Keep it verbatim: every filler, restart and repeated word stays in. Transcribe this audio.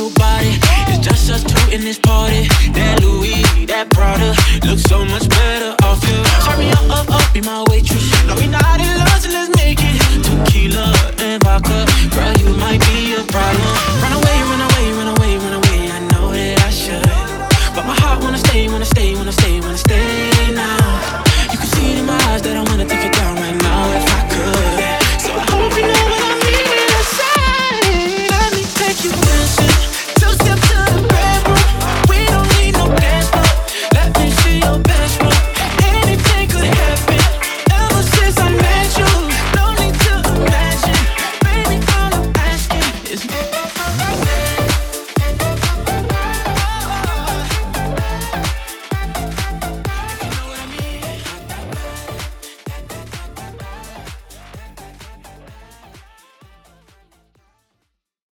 new body. It's just us two in this party. That Louis, that Prada, looks so much better off you. Turn me up, up, up, be my waitress. No, we not in love, so let's make it tequila and vodka. Girl, you might be a